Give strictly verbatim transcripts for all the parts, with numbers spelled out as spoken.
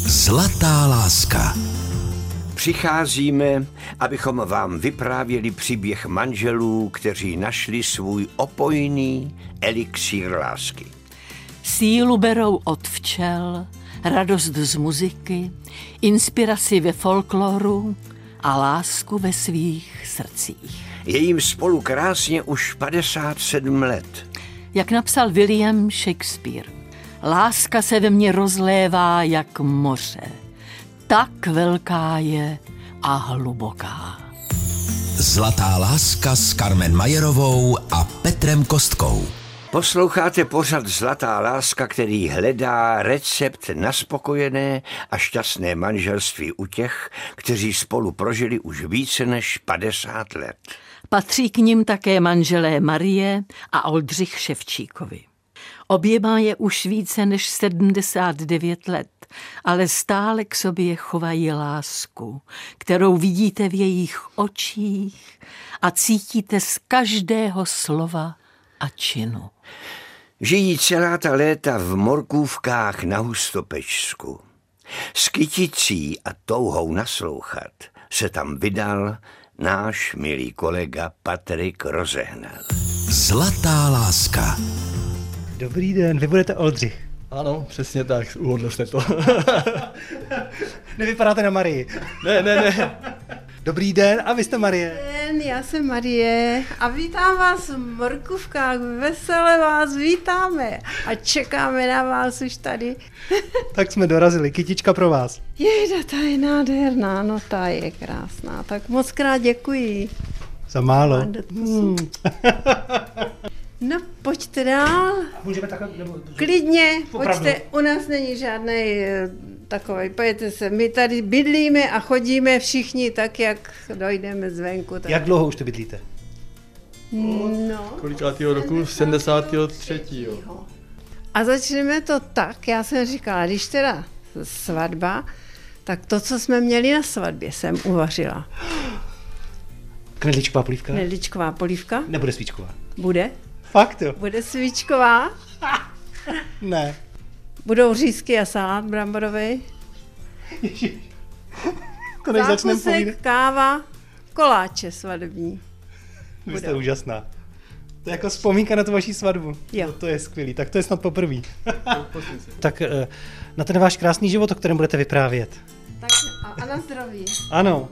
Zlatá láska. Přicházíme, abychom vám vyprávěli příběh manželů, kteří našli svůj opojný elixír lásky. Sílu berou od včel, radost z muziky, inspiraci ve folkloru a lásku ve svých srdcích. Je jim spolu krásně už padesát sedm let. Jak napsal William Shakespeare, láska se ve mně rozlévá jak moře. Tak velká je a hluboká. Zlatá láska s Carmen Majerovou a Petrem Kostkou. Posloucháte pořad Zlatá láska, který hledá recept na spokojené a šťastné manželství u těch, kteří spolu prožili už více než padesát let. Patří k nim také manželé Marie a Oldřich Ševčíkovi. Oběma je už více než sedmdesát devět let, ale stále k sobě chovají lásku, kterou vidíte v jejich očích a cítíte z každého slova a činu. Žijí celá ta léta v morkůvkách na Hustopečsku. S kyticí a touhou naslouchat se tam vydal náš milý kolega Patrik Rozehnal. Zlatá láska. Dobrý den, vy budete Oldřich. Ano, přesně tak, uhodl jste to. Nevypadáte na Marii. Ne, ne, ne. Dobrý den, a vy jste Marie. Den, já jsem Marie a vítám vás v Morkůvkách, vesele vás vítáme a čekáme na vás už tady. Tak jsme dorazili, kytička pro vás. Jejda, ta je nádherná, no ta je krásná, tak moc krát děkuji. Za málo. Hmm. No, pojďte dál. Můžeme takhle, nebo... Klidně, Opravdu. pojďte, u nás není žádný takový, pojďte se, my tady bydlíme a chodíme všichni tak, jak dojdeme zvenku. Tak. Jak dlouho už to bydlíte? No. Kolikátýho roku? sedmdesátého třetího A začneme to tak, já jsem říkala, když teda svatba, tak to, co jsme měli na svatbě, jsem uvařila. Knedlíčková polívka? Knedlíčková polívka? Nebude svíčková? Bude. Fakt jo? Bude svíčková. Ne. Budou řízky a salát bramborový. To než začneme Zákusek, povídat. káva, koláče svatební. Vy jste úžasná. To je jako vzpomínka na tu vaši svatbu. Jo. No, to je skvělý, tak to je snad poprvý. Tak na ten váš krásný život, o kterém budete vyprávět. Tak a, a na zdraví. Ano.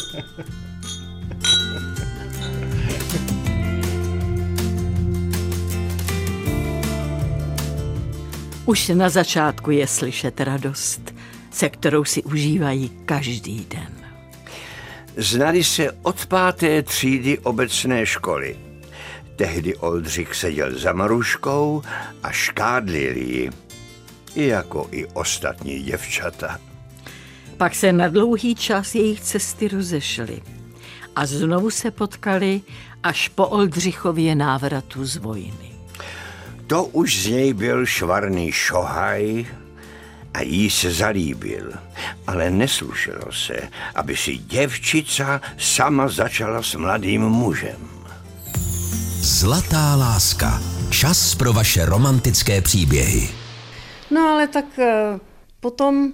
Už na začátku je slyšet radost, se kterou si užívají každý den. Znali se od páté třídy obecné školy. Tehdy Oldřich seděl za Maruškou a škádlil ji, jako i ostatní děvčata. Pak se na dlouhý čas jejich cesty rozešly a znovu se potkali až po Oldřichově návratu z vojny. To už z něj byl švarný šohaj a jí se zalíbil, ale neslušelo se, aby si děvčica sama začala s mladým mužem. Zlatá láska. Čas pro vaše romantické příběhy. No ale tak potom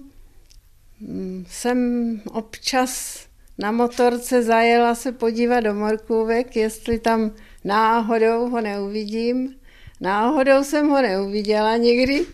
jsem občas na motorce zajela se podívat do Morkůvek, jestli tam náhodou ho neuvidím. Náhodou jsem ho neuviděla nikdy.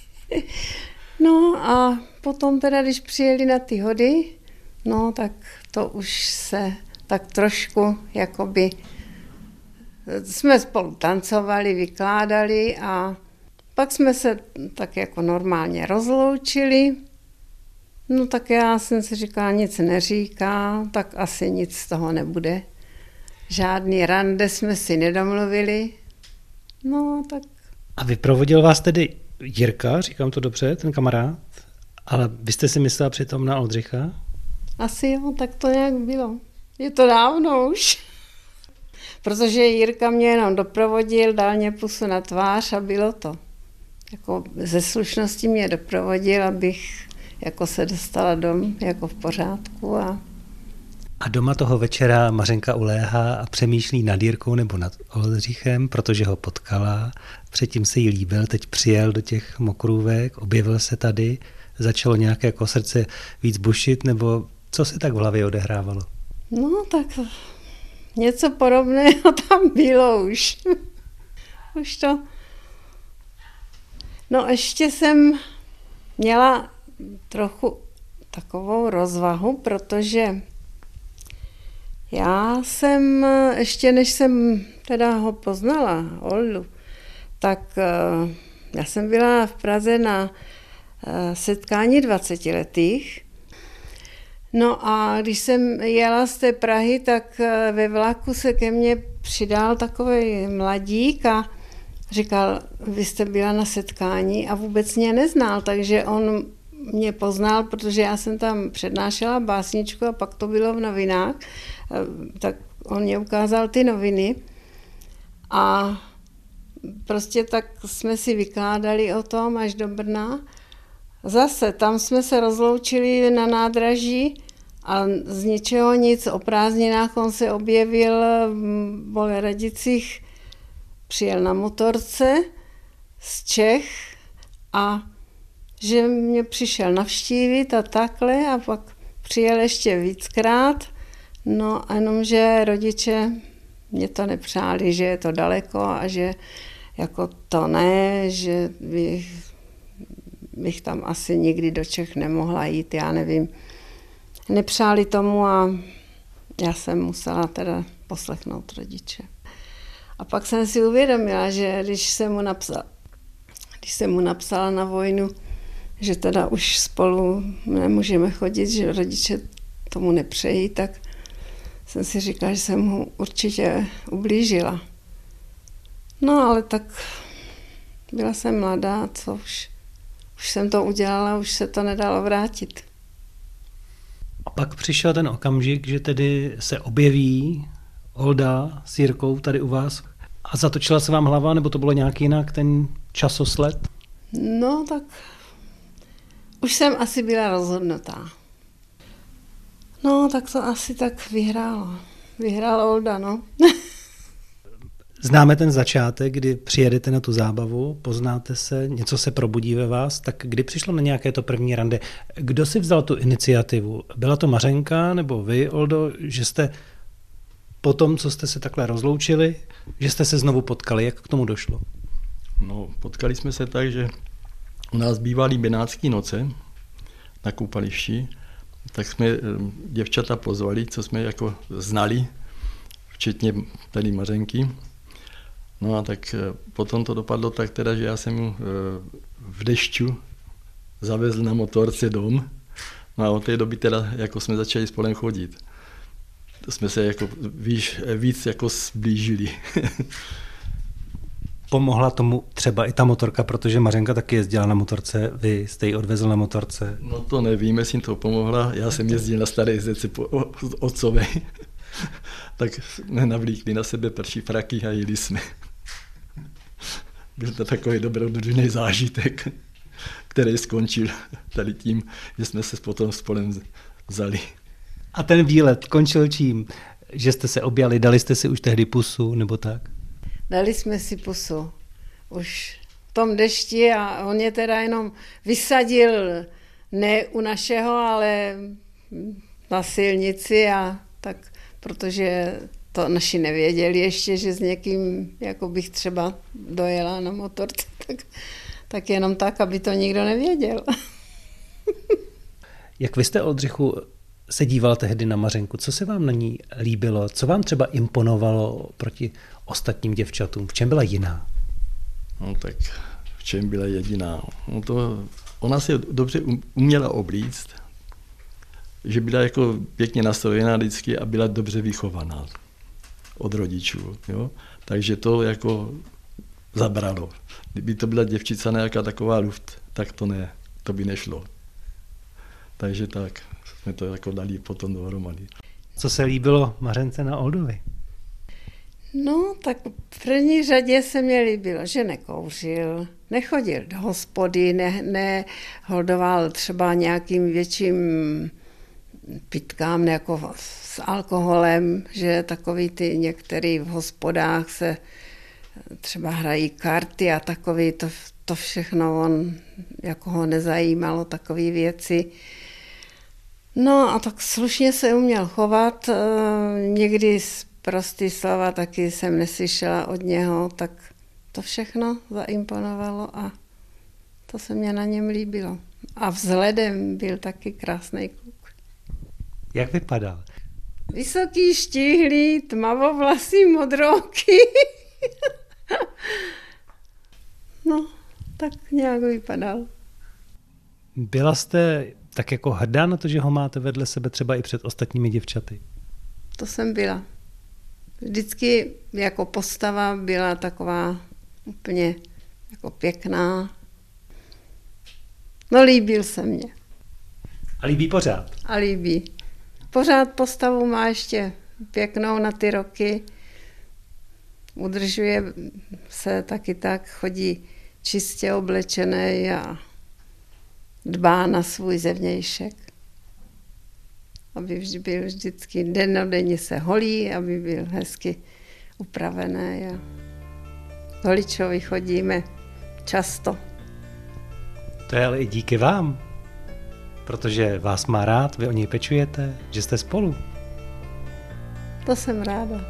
No a potom teda, když přijeli na ty hody, no tak to už se tak trošku jakoby jsme spolu tancovali, vykládali a pak jsme se tak jako normálně rozloučili. No tak já jsem si říkala, nic neříká, tak asi nic z toho nebude. Žádný rande jsme si nedomluvili. No tak... A vyprovodil vás tedy Jirka, říkám to dobře, ten kamarád, ale vy jste si myslela přitom na Oldřicha? Asi jo, tak to nějak bylo. Je to dávno už. Protože Jirka mě jenom doprovodil, dal mě pusu na tvář a bylo to. Jako ze slušnosti mě doprovodil, abych jako se dostala dom jako v pořádku. A... a doma toho večera Mařenka uléhá a přemýšlí nad Jirkou nebo nad Oldřichem, protože ho potkala. Předtím se jí líbil, teď přijel do těch Mokrůvek, objevil se tady. začalo nějaké jako srdce víc bušit, nebo co se tak v hlavě odehrávalo? No tak něco podobného tam bylo už. Už to. No ještě jsem měla trochu takovou rozvahu, protože já jsem, ještě než jsem teda ho poznala, Oldu, tak já jsem byla v Praze na setkání dvacetiletých. No a když jsem jela z té Prahy, tak ve vlaku se ke mně přidal takový mladík a říkal, vy jste byla na setkání a vůbec mě neznal, takže on mě poznal, protože já jsem tam přednášela básničku a pak to bylo v novinách, tak on mě ukázal ty noviny a prostě tak jsme si vykládali o tom až do Brna. Zase tam jsme se rozloučili na nádraží a z ničeho nic, o prázdninách on se objevil v Boleradicích, přijel na motorce z Čech a že mě přišel navštívit a takhle a pak přijel ještě víckrát, no a jenomže rodiče mě to nepřáli, že je to daleko a že jako to ne, že bych, bych tam asi nikdy do Čech nemohla jít, já nevím. Nepřáli tomu a já jsem musela teda poslechnout rodiče. A pak jsem si uvědomila, že když jsem mu napsala, když jsem mu napsala na vojnu, že teda už spolu nemůžeme chodit, že rodiče tomu nepřejí, tak jsem si říkala, že jsem mu určitě ublížila. No ale tak byla jsem mladá, co už, už jsem to udělala, už se to nedalo vrátit. A pak přišel ten okamžik, že tedy se objeví Olda s Jirkou tady u vás a zatočila se vám hlava, nebo to bylo nějak jinak, ten časosled? No tak už jsem asi byla rozhodnutá. No tak to asi tak vyhrálo. Vyhrál Olda, no. Známe ten začátek, kdy přijedete na tu zábavu, poznáte se, něco se probudí ve vás, tak kdy přišlo na nějaké to první rande? Kdo si vzal tu iniciativu? Byla to Mařenka nebo vy, Oldo, že jste po tom, co jste se takhle rozloučili, že jste se znovu potkali? Jak k tomu došlo? No, potkali jsme se tak, že u nás bývaly Benátské noce na koupališti, tak jsme děvčata pozvali, co jsme jako znali, včetně tady Mařenky. No a tak potom to dopadlo tak teda, že já jsem mu v dešťu zavezl na motorce dom. No a od té doby teda jako jsme začali spolem chodit. To jsme se jako víš, víc jako zblížili. Pomohla tomu třeba i ta motorka, protože Mařenka taky jezdila na motorce, vy jste ji odvezl na motorce. No to nevím, jestli jim to pomohla. Já jsem jezdil na staré jezdeci po otcové. Tak jsme navlíkli na sebe prší fraky a jeli jsme. Byl to takový dobrodružný zážitek, který skončil tady tím, že jsme se potom spolem vzali. A ten výlet končil čím? Že jste se objali, dali jste si už tehdy pusu, nebo tak? Dali jsme si pusu. Už v tom dešti a on je teda jenom vysadil ne u našeho, ale na silnici a tak, protože to naši nevěděli ještě, že s někým, jako bych třeba dojela na motorce, tak, tak jenom tak, aby to nikdo nevěděl. Jak vy jste, Oldřichu, se díval tehdy na Mařenku? Co se vám na ní líbilo? Co vám třeba imponovalo proti ostatním děvčatům? V čem byla jiná? No tak v čem byla jediná? No to, ona se dobře uměla oblíct, že byla jako pěkně nastrojená vždycky a byla dobře vychovaná od rodičů. Jo? Takže to jako zabralo. Kdyby to byla děvčica nějaká taková luft, tak to ne, to by nešlo. Takže tak jsme to jako dali potom dohromady. Co se líbilo Mařence na Oldovi? No, tak v první řadě se mi líbilo, že nekouřil, nechodil do hospody, ne, neholdoval třeba nějakým větším pitkám jako s alkoholem, že takový ty některý v hospodách se třeba hrají karty a takový, to, to všechno on, jako ho nezajímalo takové věci. No a tak slušně se uměl chovat, někdy prostý slova taky jsem neslyšela od něho, tak to všechno zaimponovalo a to se mě na něm líbilo. A vzhledem byl taky krásný kluk. Jak vypadal? Vysoký, štíhlý, tmavovlasý, modrooky. No, tak nějak vypadal. Byla jste tak jako hrdá na to, že ho máte vedle sebe třeba i před ostatními děvčaty? To jsem byla. Vždycky jako postava byla taková úplně jako pěkná. No líbil se mně. A líbí pořád? A líbí. Pořád postavu má ještě pěknou na ty roky. Udržuje se taky tak, chodí čistě oblečený a dbá na svůj zevnějšek. Aby vždy byl vždycky dennodenně se holí, aby byl hezky upravený. A k holičovi chodíme často. To je ale i díky vám, protože vás má rád, vy o něj pečujete, že jste spolu. To jsem ráda.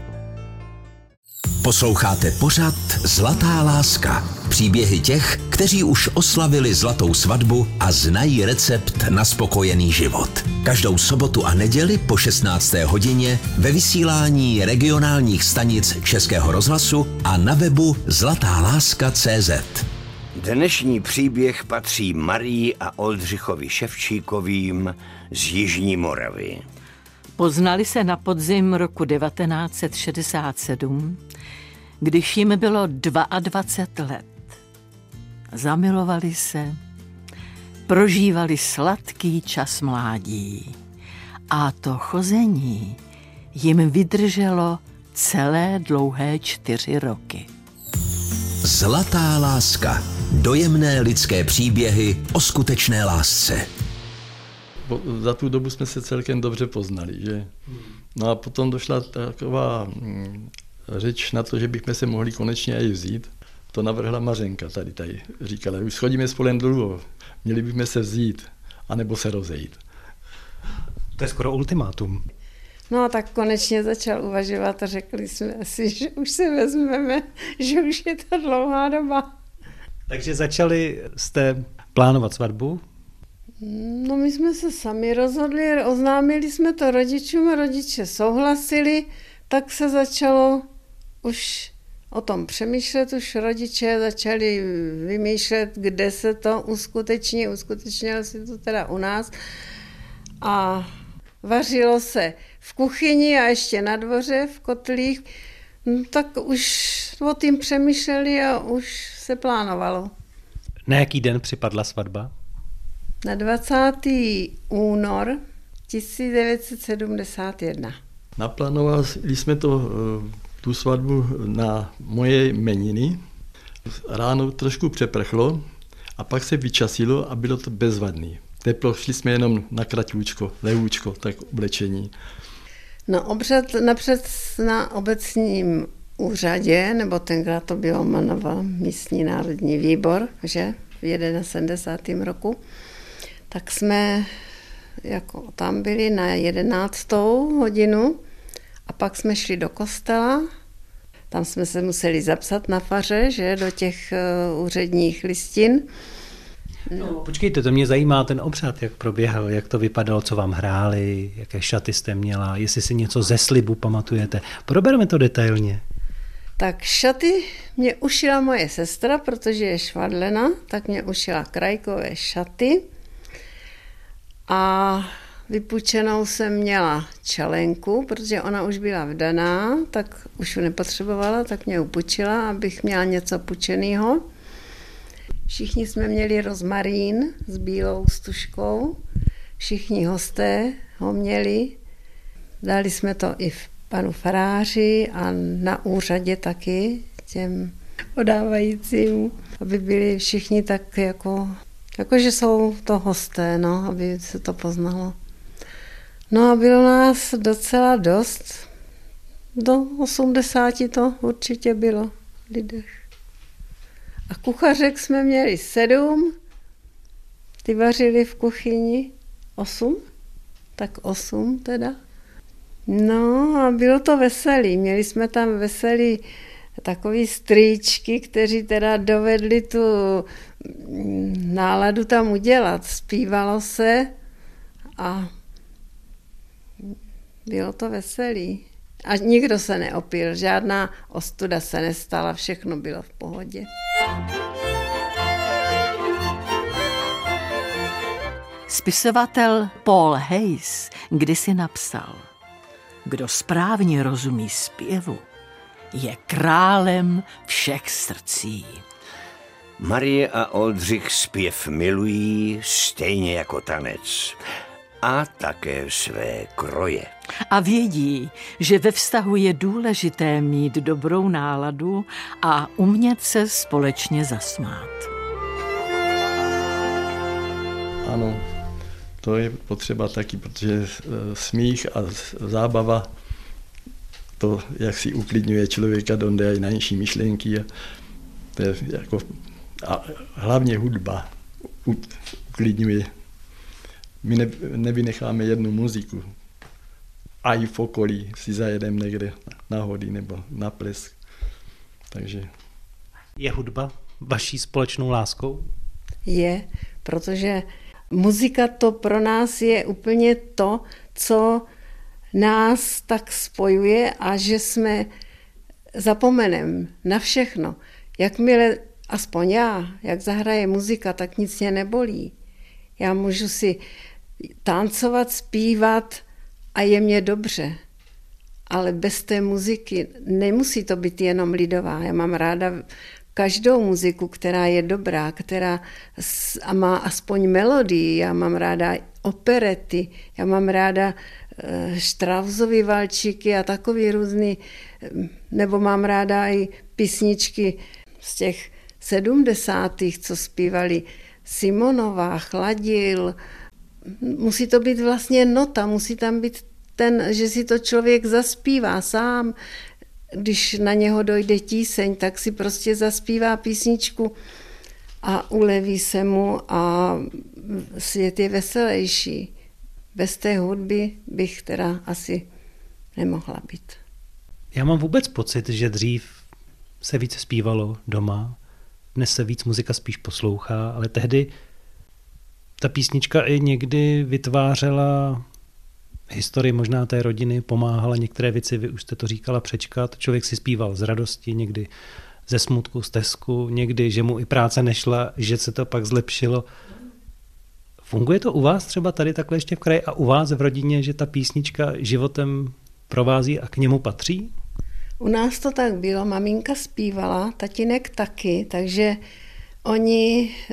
Posloucháte pořad Zlatá láska. Příběhy těch, kteří už oslavili zlatou svatbu a znají recept na spokojený život. Každou sobotu a neděli po šestnácté hodině ve vysílání regionálních stanic Českého rozhlasu a na webu zlatá láska tečka cé zet. Dnešní příběh patří Marii a Oldřichovi Ševčíkovým z Jižní Moravy. Poznali se na podzim roku devatenáct set šedesát sedm, když jim bylo dvacet dva let. Zamilovali se, prožívali sladký čas mládí a to chození jim vydrželo celé dlouhé čtyři roky. Zlatá láska. Dojemné lidské příběhy o skutečné lásce. Za tu dobu jsme se celkem dobře poznali, že? No a potom došla taková hm, řeč na to, že bychom se mohli konečně i vzít. To navrhla Mařenka tady, tady. Říkala, už schodíme spolem dolů, měli bychom se vzít, anebo se rozejít. To je skoro ultimátum. No a tak konečně začal uvažovat a řekli jsme si, že už se vezmeme, že už je to dlouhá doba. Takže začali jste plánovat svatbu? No my jsme se sami rozhodli, oznámili jsme to rodičům a rodiče souhlasili, tak se začalo už o tom přemýšlet, už rodiče začali vymýšlet, kde se to uskuteční, uskutečnilo se to teda u nás a vařilo se v kuchyni a ještě na dvoře v kotlích, no, tak už o tím přemýšleli a už se plánovalo. Na jaký den připadla svatba? Na dvacátého února tisíc devět set sedmdesát jedna. Naplánovali jsme to, tu svatbu na moje jmeniny. Ráno trošku přeprchlo a pak se vyčasilo a bylo to bezvadný. Teplo, šli jsme jenom na kratůčko, lehůčko, tak oblečení. No obřad napřed na obecním úřadě, nebo tenkrát to bylo jmenoval místní národní výbor, že v sedmdesátém prvním roku, tak jsme jako tam byli na jedenáctou hodinu a pak jsme šli do kostela. Tam jsme se museli zapsat na faře, že do těch uh, úředních listin. No. Počkejte, to mě zajímá ten obřad, jak proběhl, jak to vypadalo, co vám hráli, jaké šaty jste měla, jestli si něco ze slibu pamatujete. Probereme to detailně. Tak šaty mě ušila moje sestra, protože je švadlena, tak mě ušila krajkové šaty a vypučenou jsem měla čelenku, protože ona už byla vdaná, tak už ji nepotřebovala, tak mě upučila, abych měla něco pučenýho. Všichni jsme měli rozmarín s bílou stužkou, všichni hosté ho měli. Dali jsme to i v panu faráři a na úřadě taky těm podávajícím, aby byli všichni tak jako, jako že jsou to hosté, no, aby se to poznalo. No a bylo nás docela dost, do osmdesáti to určitě bylo lidech. A kuchařek jsme měli sedm, ty vařili v kuchyni osm, tak osm teda. No a bylo to veselý, měli jsme tam veselý takový strýčky, kteří teda dovedli tu náladu tam udělat. Zpívalo se a bylo to veselý. A nikdo se neopil, žádná ostuda se nestala, všechno bylo v pohodě. Spisovatel Paul Hayes kdysi napsal: kdo správně rozumí zpěvu, je králem všech srdcí. Marie a Oldřich zpěv milují stejně jako tanec a také své kroje. A vědí, že ve vztahu je důležité mít dobrou náladu a umět se společně zasmát. Ano, to je potřeba taky, protože smích a zábava, to, jak si uklidňuje člověka, donde i najnižší myšlenky. A, to je jako, a hlavně hudba uklidňuje. My ne, nevynecháme jednu muziku. A i v okolí si zajedeme někde na hody nebo na ples. Takže... Je hudba vaší společnou láskou? Je, protože muzika to pro nás je úplně to, co nás tak spojuje a že jsme zapomenem na všechno. Jakmile, aspoň já, jak zahraje muzika, tak nic mě nebolí. Já můžu si tancovat, zpívat a je mě dobře. Ale bez té muziky nemusí to být jenom lidová. Já mám ráda každou muziku, která je dobrá, která má aspoň melodii. Já mám ráda operety, já mám ráda Straussovy valčíky a takový různý, nebo mám ráda i písničky z těch sedmdesátých, co zpívali Simonová, Chladil. Musí to být vlastně nota, musí tam být ten, že si to člověk zaspívá sám. Když na něho dojde tíseň, tak si prostě zaspívá písničku a uleví se mu a svět je veselější. Bez té hudby bych teda asi nemohla být. Já mám vůbec pocit, že dřív se více zpívalo doma, dnes se víc muzika spíš poslouchá, ale tehdy ta písnička i někdy vytvářela historii možná té rodiny, pomáhala některé věci, vy už jste to říkala, přečkat. Člověk si zpíval z radosti, někdy ze smutku, z tesku, někdy, že mu i práce nešla, že se to pak zlepšilo. Funguje to u vás třeba tady takhle ještě v kraji a u vás v rodině, že ta písnička životem provází a k němu patří? U nás to tak bylo, maminka zpívala, tatínek taky, takže oni e,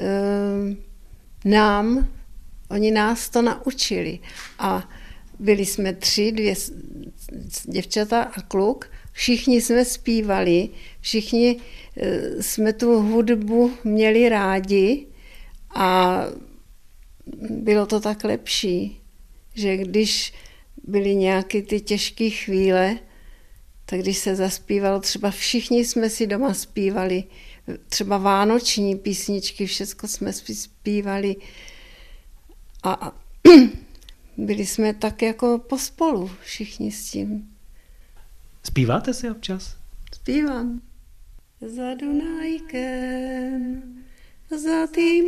nám, oni nás to naučili. A byli jsme tři, dvě děvčata a kluk, všichni jsme zpívali, všichni e, jsme tu hudbu měli rádi a bylo to tak lepší, že když byly nějaké ty těžké chvíle, tak když se zaspívalo, třeba všichni jsme si doma zpívali, třeba vánoční písničky, všechno jsme si zpívali a byli jsme tak jako pospolu všichni s tím. Zpíváte si občas? Zpívám. Za Dunajkem, za tým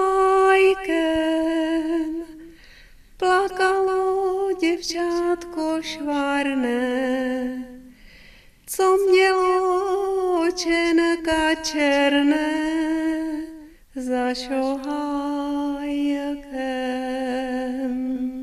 hájkem plakalo děvčátko švarné, co mělo očenka černé za šohájkem.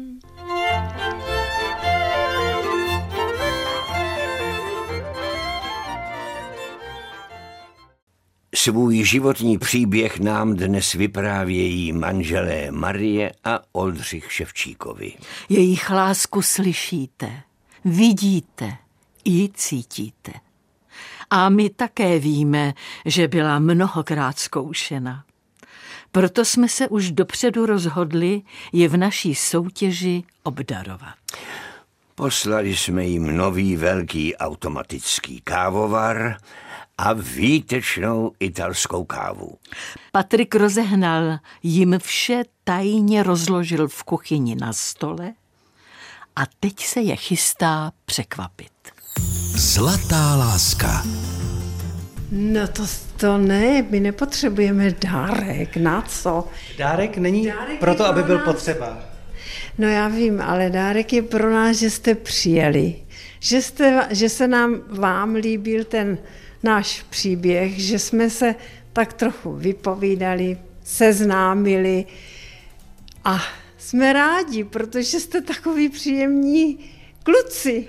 Svůj životní příběh nám dnes vyprávějí manželé Marie a Oldřich Ševčíkovi. Jejich lásku slyšíte, vidíte i cítíte. A my také víme, že byla mnohokrát zkoušena. Proto jsme se už dopředu rozhodli je v naší soutěži obdarovat. Poslali jsme jim nový velký automatický kávovar a výtečnou italskou kávu. Patrik rozehnal, jim vše tajně rozložil v kuchyni na stole a teď se je chystá překvapit. Zlatá láska. No to, to ne, my nepotřebujeme dárek, na co? Dárek není Dárek proto, je aby pro byl nás. potřeba. No já vím, ale dárek je pro nás, že jste přijeli, že, jste, že se nám vám líbil ten náš příběh, že jsme se tak trochu vypovídali, seznámili a jsme rádi, protože jste takový příjemní kluci.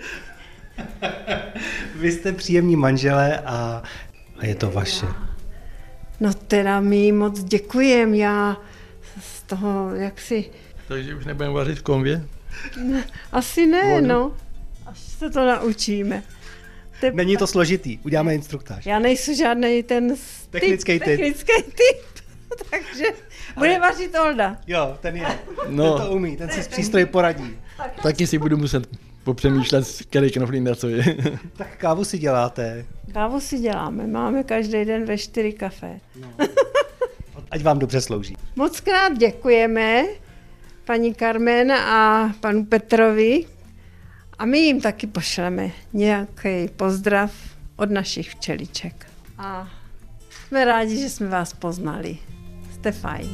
Vy jste příjemní manželé a, a je to vaše. No teda my moc děkujem, já z toho jaksi... Takže už nebudeme vařit v konvě? Asi ne, Vodu. no. Až se to naučíme. Te... Není to složitý, uděláme instruktáž. Já nejsem žádný ten Technický typ. Technický typ. Takže bude vařit Olda. Jo, ten je. No. Ten to umí, ten si s přístroji poradí. Taky si budu muset popřemýšlet, který knoflík na co je. Tak kávu si děláte. Kávu si děláme, máme každý den ve čtyři kafe. No. Ať vám dobře slouží. Moc krát děkujeme paní Carmen a panu Petrovi a my jim taky pošleme nějaký pozdrav od našich včeliček. A jsme rádi, že jsme vás poznali. Jste fajn.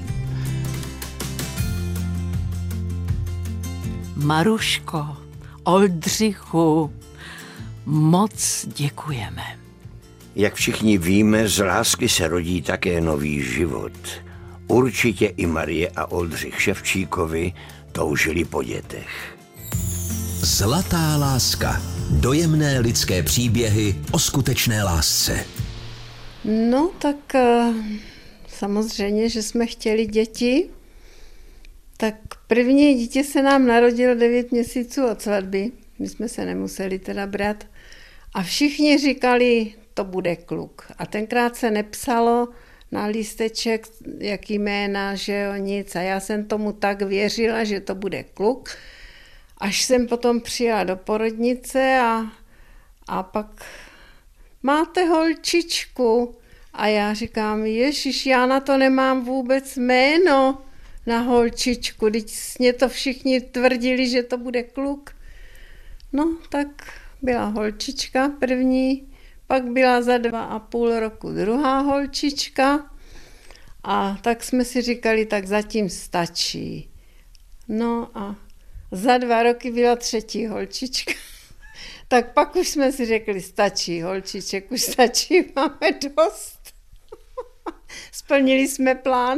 Maruško, Oldřichu, moc děkujeme. Jak všichni víme, z lásky se rodí také nový život. Určitě i Marie a Oldřich Ševčíkovi toužili po dětech. Zlatá láska. Dojemné lidské příběhy o skutečné lásce. No tak uh, samozřejmě, že jsme chtěli děti. Tak první dítě se nám narodilo devět měsíců od svatby. My jsme se nemuseli teda brát. A všichni říkali, to bude kluk. A tenkrát se nepsalo na lísteček, jaký jména, že jo, nic. A já jsem tomu tak věřila, že to bude kluk. Až jsem potom přijela do porodnice a, a pak máte holčičku. A já říkám, ježiš, já na to nemám vůbec jméno na holčičku. Teď mě to všichni tvrdili, že to bude kluk. No, tak byla holčička první, pak byla za dva a půl roku druhá holčička a tak jsme si říkali, tak zatím stačí. No a za dva roky byla třetí holčička. Tak pak už jsme si řekli, stačí holčiček, už stačí, máme dost. Splnili jsme plán.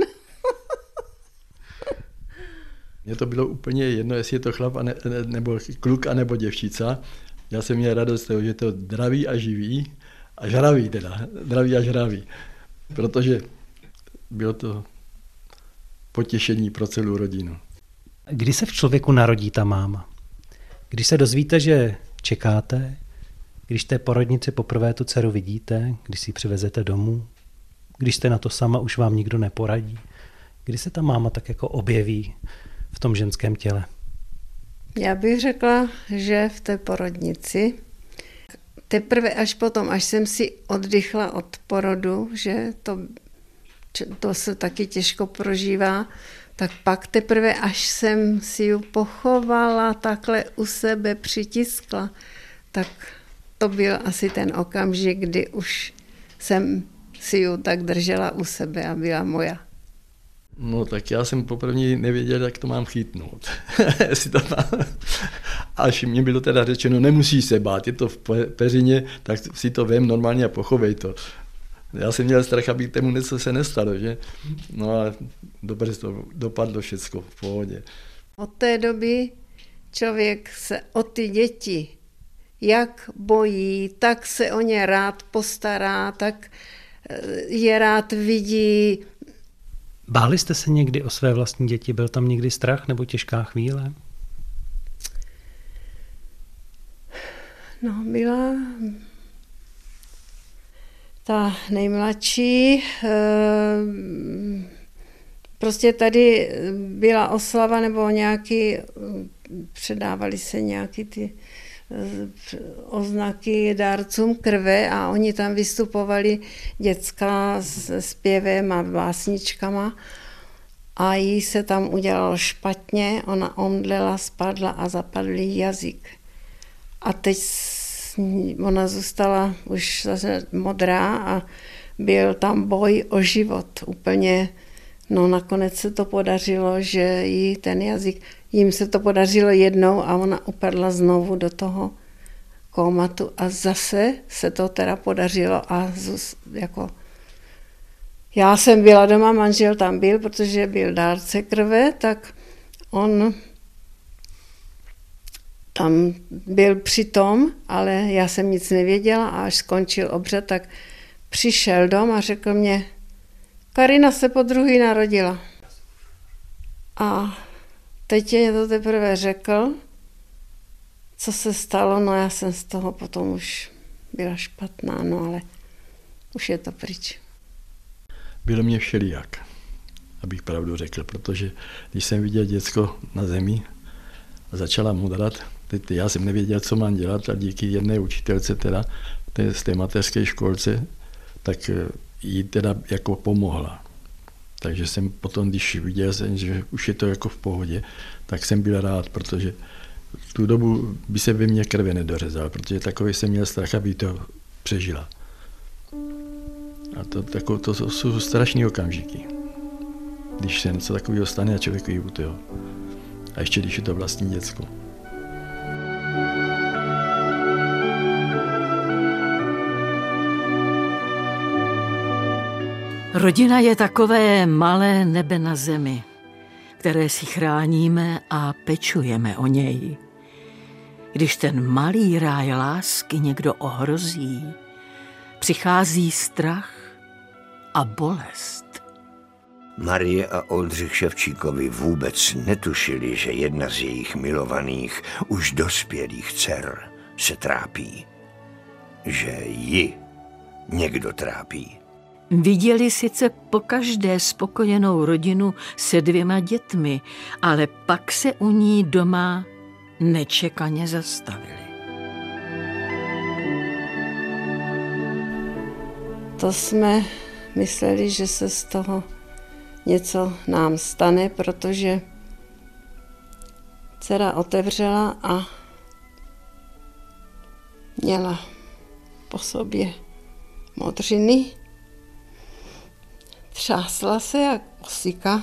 Mně to bylo úplně jedno, jestli je to chlap, a ne, nebo kluk, anebo děvčica. Já jsem měl radost z toho, že to zdraví a živý, a žravý teda, zdraví a žravý. Protože bylo to potěšení pro celou rodinu. Kdy se v člověku narodí ta máma? Když se dozvíte, že čekáte, když té porodnici poprvé tu dceru vidíte, když si ji přivezete domů, když jste na to sama, už vám nikdo neporadí. Kdy se ta máma tak jako objeví v tom ženském těle? Já bych řekla, že v té porodnici. Teprve až potom, až jsem si oddychla od porodu, že to, to se taky těžko prožívá, tak pak teprve, až jsem si ji pochovala, takhle u sebe přitiskla, tak to byl asi ten okamžik, kdy už jsem si ji tak držela u sebe a byla moja. No tak já jsem poprvé nevěděl, jak to mám chytnout. Jestli to mám. Až mě bylo teda řečeno, nemusíš se bát, je to v peřině, tak si to vem normálně a pochovej to. Já jsem měl strach, aby tomu něco se nestalo, že? No a dobře to dopadlo všecko v pohodě. Od té doby člověk se o ty děti jak bojí, tak se o ně rád postará, tak je rád vidí. Báli jste se někdy o své vlastní děti? Byl tam někdy strach nebo těžká chvíle? No, byla ta nejmladší. Prostě tady byla oslava nebo nějaký, předávali se nějaký ty oznaky dárcům krve a oni tam vystupovali děcka s zpěvem a básničkama a jí se tam udělalo špatně, ona omdlela, spadla a zapadl jí jazyk. A teď ona zůstala už zase modrá a byl tam boj o život úplně. No nakonec se to podařilo, že jí ten jazyk, jim se to podařilo jednou a ona upadla znovu do toho kómatu a zase se to teda podařilo a zus, jako já jsem byla doma, manžel tam byl, protože byl dárce krve, tak on tam byl přitom, ale já jsem nic nevěděla a až skončil obřad, tak přišel dom a řekl mě, Karina se po druhý narodila. A teď mě to teprve řekl, co se stalo, no já jsem z toho potom už byla špatná, no ale už je to pryč. Bylo mě všelijak, abych pravdu řekl, protože když jsem viděl děcko na zemi a začala mudrat, teď já jsem nevěděl, co mám dělat a díky jedné učitelce teda z té mateřské školce, tak jí teda jako pomohla. Takže jsem potom, když viděl jsem, že už je to jako v pohodě, tak jsem byl rád, protože v tu dobu by se ve mně krve nedořezal, protože takový jsem měl strach, aby to přežila. A to, tako, to jsou strašné okamžiky, když se něco takového stane a člověk jí utěho. A ještě když je to vlastní děcko. Rodina je takové malé nebe na zemi, které si chráníme a pečujeme o něj. Když ten malý ráj lásky někdo ohrozí, přichází strach a bolest. Marie a Oldřich Ševčíkovi vůbec netušili, že jedna z jejich milovaných, už dospělých dcer se trápí. Že ji někdo trápí. Viděli sice pokaždé spokojenou rodinu se dvěma dětmi, ale pak se u ní doma nečekaně zastavili. To jsme mysleli, že se z toho něco nám stane, protože dcera otevřela a měla po sobě modřiny. Třásla se jak osika.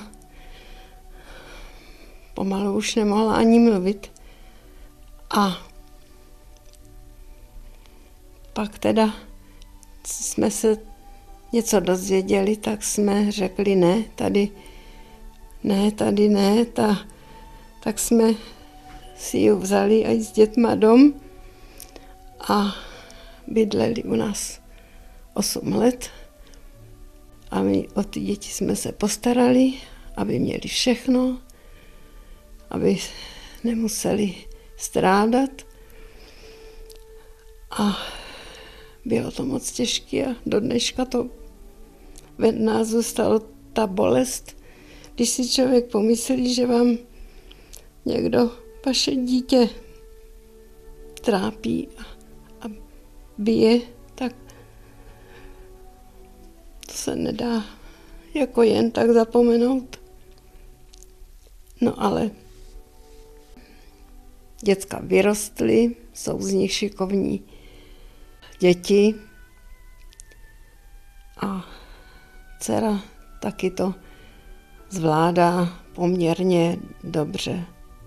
Pomalu už nemohla ani mluvit. A pak teda jsme se něco dozvěděli, tak jsme řekli ne, tady ne, tady ne, ta, tak jsme si ji vzali a s dětma dom a bydleli u nás osm let. A my o ty děti jsme se postarali, aby měli všechno, aby nemuseli strádat. A bylo to moc těžké a do dneška to ve nás zůstalo ta bolest, když si člověk pomyslí, že vám někdo vaše dítě trápí a bije, tak to se nedá jako jen tak zapomenout. No ale děcka vyrostly, jsou z nich šikovní děti a dcera taky to zvládá poměrně dobře.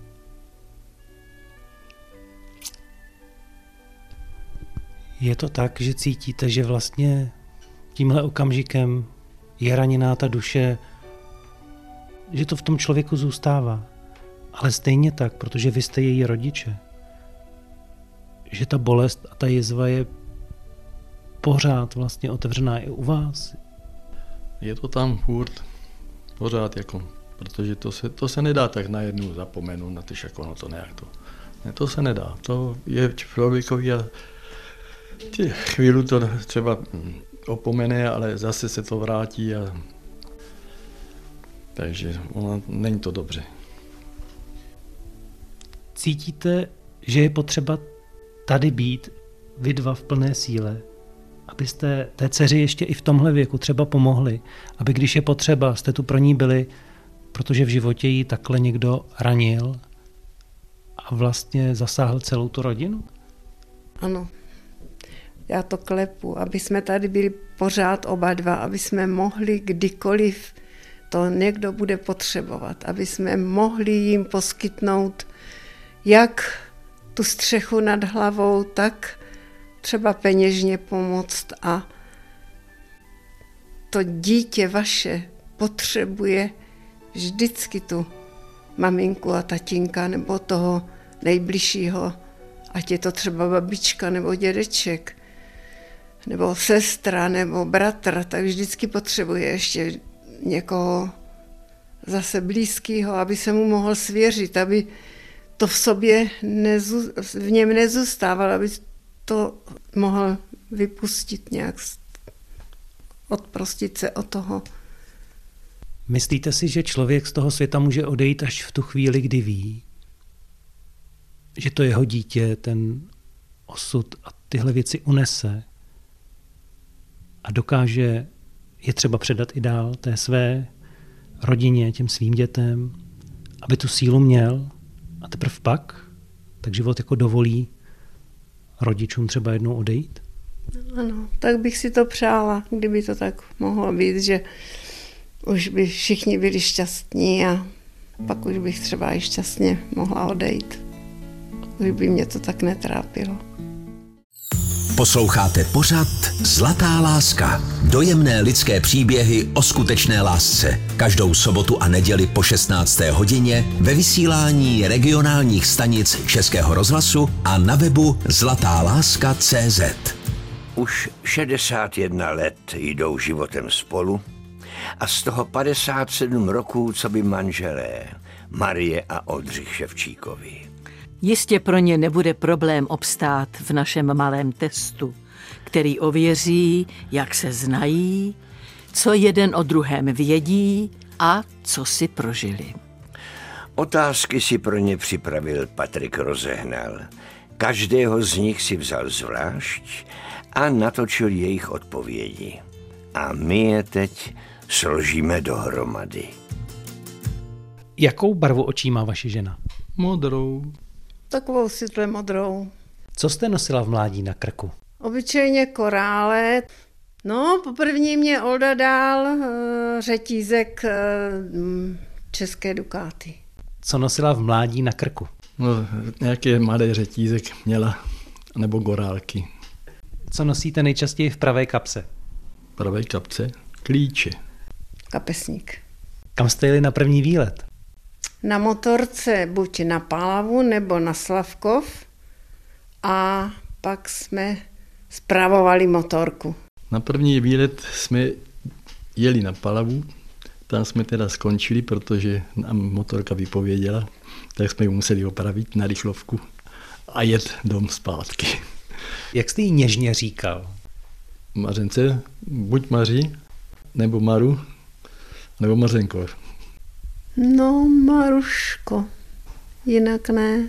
Je to tak, že cítíte, že vlastně tímhle okamžikem je raněná ta duše, že to v tom člověku zůstává. Ale stejně tak, protože vy jste její rodiče, že ta bolest a ta jizva je pořád vlastně otevřená i u vás. Je to tam furt, pořád jako, protože to se, to se nedá tak najednou zapomenout na ty jako no to nějak to. Ne, to se nedá, to je člověkovi a chvíli to třeba opomene, ale zase se to vrátí a takže ona, není to dobře. Cítíte, že je potřeba tady být vy dva v plné síle, abyste té dceři ještě i v tomhle věku třeba pomohli, aby když je potřeba, jste tu pro ní byli, protože v životě jí takhle někdo ranil a vlastně zasáhl celou tu rodinu? Ano, já to klepu, aby jsme tady byli pořád oba dva, aby jsme mohli kdykoliv to někdo bude potřebovat, aby jsme mohli jim poskytnout jak tu střechu nad hlavou, tak třeba peněžně pomoct. A to dítě vaše potřebuje vždycky tu maminku a tatínka nebo toho nejbližšího, ať je to třeba babička nebo dědeček, nebo sestra nebo bratr, tak vždycky potřebuje ještě někoho zase blízkého, aby se mu mohl svěřit, aby to v sobě nezu, v něm nezůstávalo, aby to mohl vypustit nějak, odprostit se od toho. Myslíte si, že člověk z toho světa může odejít až v tu chvíli, kdy ví, že to jeho dítě ten osud a tyhle věci unese a dokáže je třeba předat i dál té své rodině, těm svým dětem, aby tu sílu měl a teprve pak tak život jako dovolí rodičům třeba jednou odejít? Ano, tak bych si to přála, kdyby to tak mohlo být, že už by všichni byli šťastní a pak už bych třeba i šťastně mohla odejít. Už by mě to tak netrápilo. Posloucháte pořad Zlatá láska. Dojemné lidské příběhy o skutečné lásce. Každou sobotu a neděli po šestnácté hodině ve vysílání regionálních stanic Českého rozhlasu a na webu zlatá láska tečka cé zet. Už šedesát jedna let jdou životem spolu a z toho padesát sedm roků, co by manželé Marie a Oldřich Ševčíkovi. Jistě pro ně nebude problém obstát v našem malém testu, který ověří, jak se znají, co jeden o druhém vědí a co si prožili. Otázky si pro ně připravil Patrik Rozehnal. Každého z nich si vzal zvlášť a natočil jejich odpovědi. A my je teď složíme dohromady. Jakou barvu očí má vaše žena? Modrou. Takovou světle modrou. Co jste nosila v mládí na krku? Obyčejně korále. No, poprvní mě Olda dal uh, řetízek uh, české dukáty. Co nosila v mládí na krku? No, nějaký malý řetízek měla, nebo gorálky. Co nosíte nejčastěji v pravé kapse? V pravé kapce? Klíče. Kapesník. Kam jste jeli na první výlet? Na motorce buď na Pálavu nebo na Slavkov a pak jsme spravovali motorku. Na první výlet jsme jeli na Palavu, tam jsme teda skončili, protože nám motorka vypověděla, tak jsme ji museli opravit na rychlovku a jet dom zpátky. Jak jste jí něžně říkal? Mařence, buď Maří, nebo Maru, nebo Mařenko. No, Maruško, jinak ne.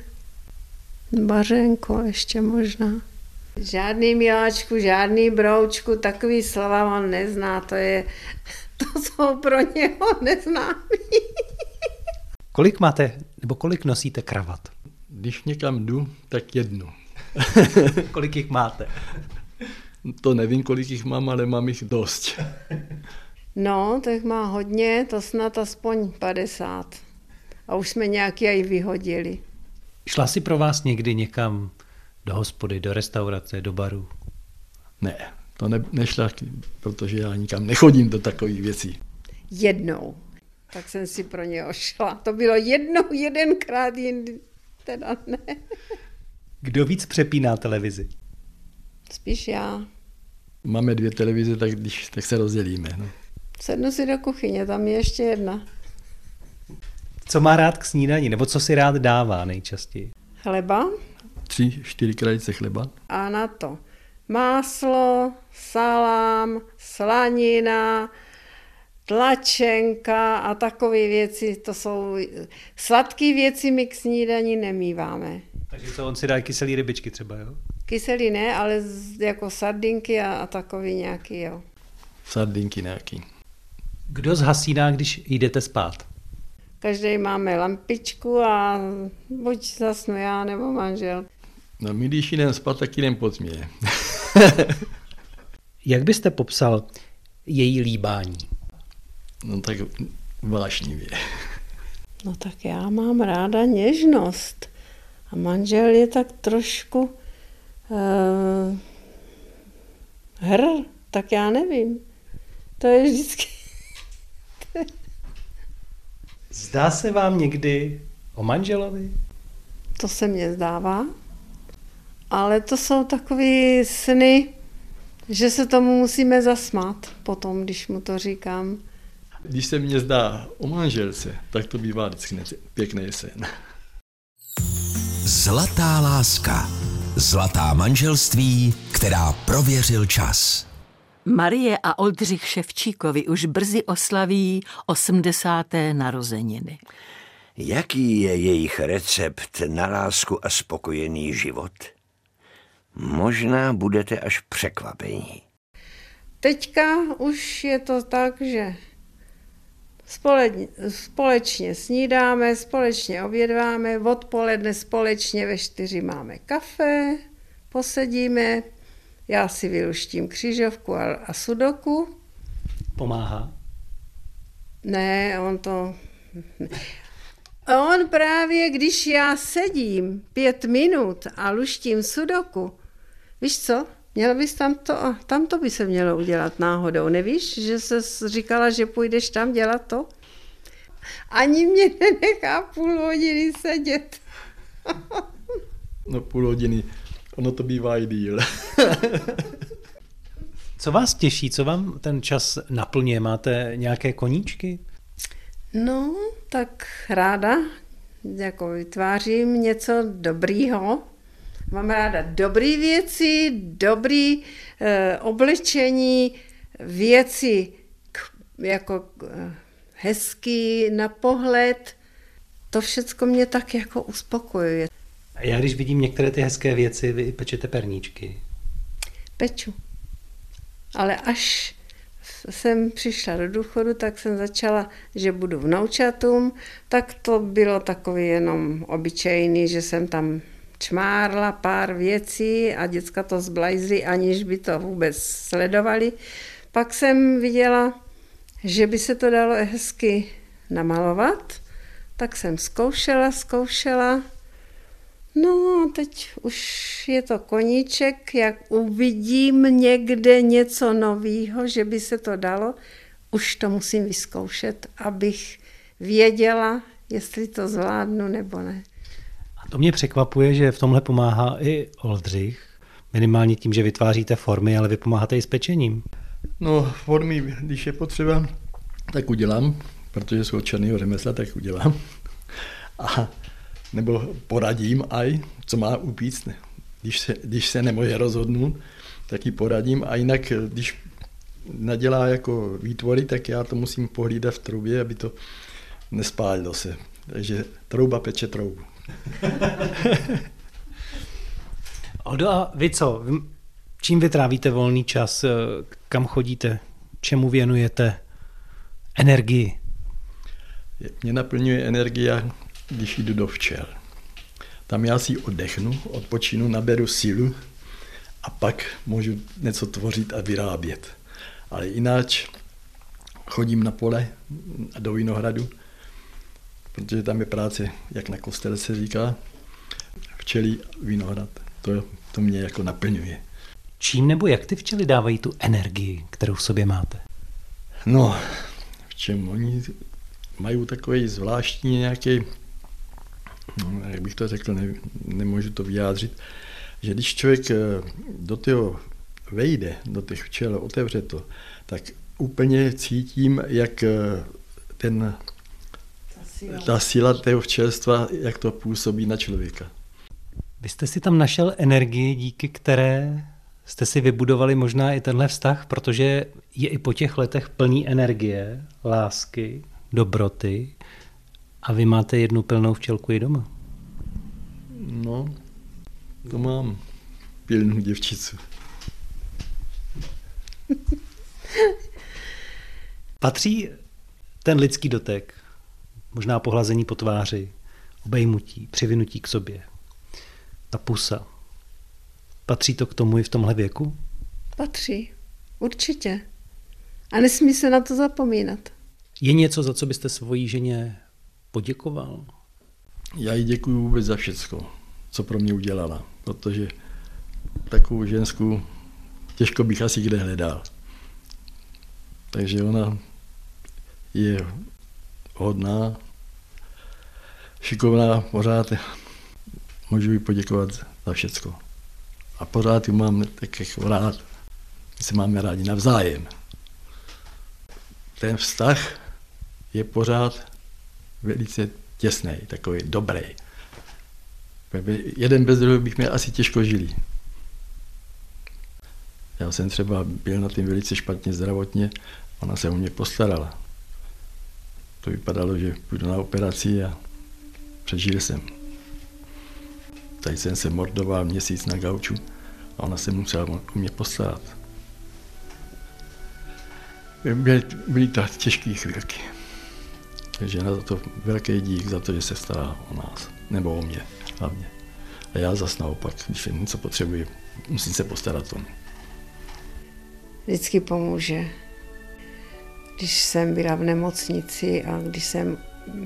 Bařenko ještě možná. Žádný miláčku, žádný broučku, takový slova on nezná, to je, to jsou pro něho neznámý. Kolik máte, nebo kolik nosíte kravat? Když někam jdu, tak jednu. Kolik jich máte? To nevím, kolik jich mám, ale mám jich dost. No, tak má hodně, to snad aspoň padesát. A už jsme nějaký i vyhodili. Šla si pro vás někdy někam do hospody, do restaurace, do baru? Ne, to ne, nešla, protože já nikam nechodím do takových věcí. Jednou. Tak jsem si pro něho šla. To bylo jednou, jedenkrát, jindy teda ne. Kdo víc přepíná televizi? Spíš já. Máme dvě televize, tak, když, tak se rozdělíme. No. Sednu si do kuchyně, tam je ještě jedna. Co má rád k snídani, nebo co si rád dává nejčastěji? Chleba. Tři, čtyři krajice chleba. A na to máslo, salám, slanina, tlačenka a takové věci. To jsou sladké věci, my k snídani nemíváme. Takže co, on si dá kyselý rybičky třeba, jo? Kyselý ne, ale z, jako sardinky a, a takový nějaký, jo. Sardinky nějaký. Kdo zhasíná, když jdete spát? Každý máme lampičku a buď zasnu já nebo manžel. No my když jdem spát, tak jdem pozdě. Jak byste popsal její líbání? No tak vášnivě. No tak já mám ráda něžnost. A manžel je tak trošku uh, hr, tak já nevím. To je vždycky... Zdá se vám někdy o manželovi? To se mně zdává. Ale to jsou takové sny, že se tomu musíme zasmát potom, když mu to říkám. Když se mně zdá o manželce, tak to bývá vždycky pěkný sen. Zlatá láska. Zlatá manželství, která prověřil čas. Marie a Oldřich Ševčíkovi už brzy oslaví osmdesáté narozeniny. Jaký je jejich recept na lásku a spokojený život? Možná budete až překvapení. Teďka už je to tak, že společně, společně snídáme, společně obědváme, odpoledne společně ve čtyři máme kafe, posedíme, já si vyluštím křížovku a, a sudoku. Pomáhá? Ne, on to... A on právě, když já sedím pět minut a luštím sudoku, víš co, měla bys tam to, tam to by se mělo udělat náhodou, nevíš, že jsi říkala, že půjdeš tam dělat to? Ani mě nenechá půl hodiny sedět. No půl hodiny, ono to bývá i díl. Co vás těší, co vám ten čas naplňuje? Máte nějaké koníčky? No, tak ráda jako vytvářím něco dobrýho. Mám ráda dobré věci, dobré e, oblečení, věci k, jako e, hezký na pohled. To všecko mě tak jako uspokojuje. A já když vidím některé ty hezké věci, vy pečete perníčky. Peču. Ale až jsem přišla do důchodu, tak jsem začala, že budu vnoučatům, tak to bylo takový jenom obyčejný, že jsem tam čmárla pár věcí a děcka to zblajzly, aniž by to vůbec sledovali. Pak jsem viděla, že by se to dalo hezky namalovat, tak jsem zkoušela, zkoušela. No a teď už je to koníček, jak uvidím někde něco nového, že by se to dalo, už to musím vyzkoušet, abych věděla, jestli to zvládnu nebo ne. A to mě překvapuje, že v tomhle pomáhá i Oldřich, minimálně tím, že vytváříte formy, ale vy pomáháte i s pečením. No formy, když je potřeba, tak udělám, protože jsou od černého řemesla, tak udělám. A nebo poradím aj, co má upíct. Když se, když se nemoje rozhodnout, tak ji poradím. A jinak, když nadělá jako výtvory, tak já to musím pohlídat v troubě, aby to nespálilo se. Takže trouba peče troubu. Oldo, a vy co? Čím vy trávíte volný čas? Kam chodíte? Čemu věnujete energii? Mě naplňuje energie, když jdu do včel. Tam já si oddechnu, odpočinu, naberu sílu a pak můžu něco tvořit a vyrábět. Ale jináč chodím na pole do vinohradu, protože tam je práce, jak na kostele se říká, včelí vinohrad. To, to mě jako naplňuje. Čím nebo jak ty včely dávají tu energii, kterou v sobě máte? No, v čem? Oni mají takový zvláštní nějaký, jak bych to řekl, ne, nemůžu to vyjádřit, že když člověk do toho vejde, do těch včel, otevře to, tak úplně cítím, jak ten, ta síla, ta síla toho včelstva, jak to působí na člověka. Vy jste si tam našel energii, díky které jste si vybudovali možná i tenhle vztah, protože je i po těch letech plný energie, lásky, dobroty a vy máte jednu plnou včelku i doma. No, To mám pilnou děvčicu. Patří ten lidský dotek, možná pohlazení po tváři, obejmutí, přivinutí k sobě, ta pusa, patří to k tomu i v tomhle věku? Patří, určitě. A nesmí se na to zapomínat. Je něco, za co byste svojí ženě poděkoval? Já jí děkuju vůbec za všecko, co pro mě udělala, protože takovou ženskou těžko bych asi kde hledal. Takže ona je hodná, šikovná, pořád můžu jí poděkovat za všecko. A pořád ji mám tak jako rád, my se máme rádi navzájem. Ten vztah je pořád velice těsný, takový dobrý. Jeden bez druhého bych měl asi těžko žili. Já jsem třeba byl na tím velice špatně zdravotně, ona se o mě postarala. To vypadalo, že půjdu na operaci a přežil jsem. Tady jsem se mordoval měsíc na gauču a ona se musela o mě postarat. Byly, byly to těžké chvílky. Takže na to velký dík za to, že se stará o nás, nebo o mě hlavně. A já zas naopak, když něco potřebuji, musím se postarat o mě. Vždycky pomůže. Když jsem byla v nemocnici a když jsem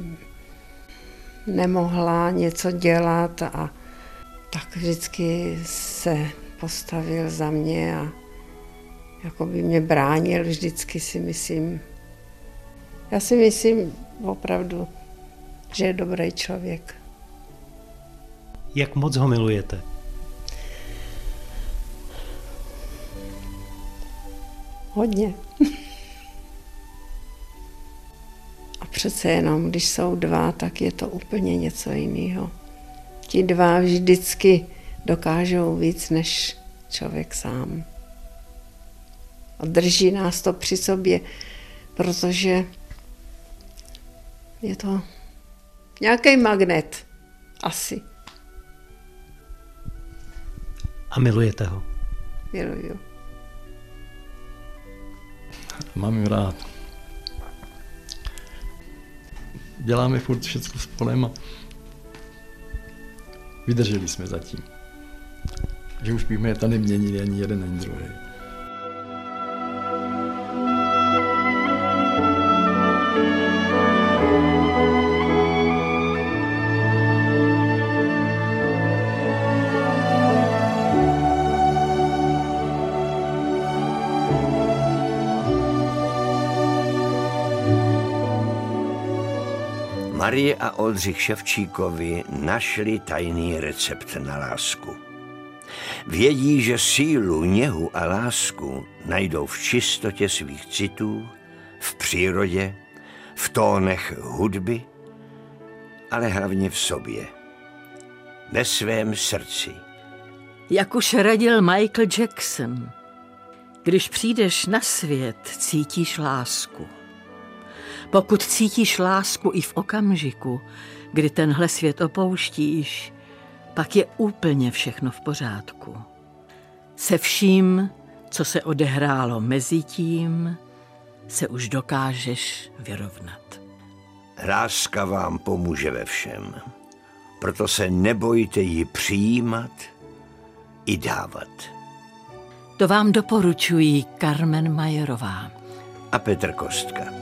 nemohla něco dělat, a tak vždycky se postavil za mě a jako by mě bránil, vždycky si myslím. Já si myslím opravdu, že je dobrý člověk. Jak moc ho milujete? Hodně. A přece jenom, když jsou dva, tak je to úplně něco jiného. Ti dva vždycky dokážou víc než člověk sám. A drží nás to při sobě, protože je to nějaký magnet. Asi. A milujete ho? Miluju. Mám ji rád. Děláme furt všechno spolem a vydrželi jsme zatím. Že už bychom to neměnili ani jeden, ani druhý. Marie a Oldřich Ševčíkovi našli tajný recept na lásku. Vědí, že sílu, něhu a lásku najdou v čistotě svých citů, v přírodě, v tónech hudby, ale hlavně v sobě, ve svém srdci. Jak už radil Michael Jackson, když přijdeš na svět, cítíš lásku. Pokud cítíš lásku i v okamžiku, kdy tenhle svět opouštíš, pak je úplně všechno v pořádku. Se vším, co se odehrálo mezi tím, se už dokážeš vyrovnat. Láska vám pomůže ve všem, proto se nebojte ji přijímat i dávat. To vám doporučují Carmen Majerová A Petr Kostka.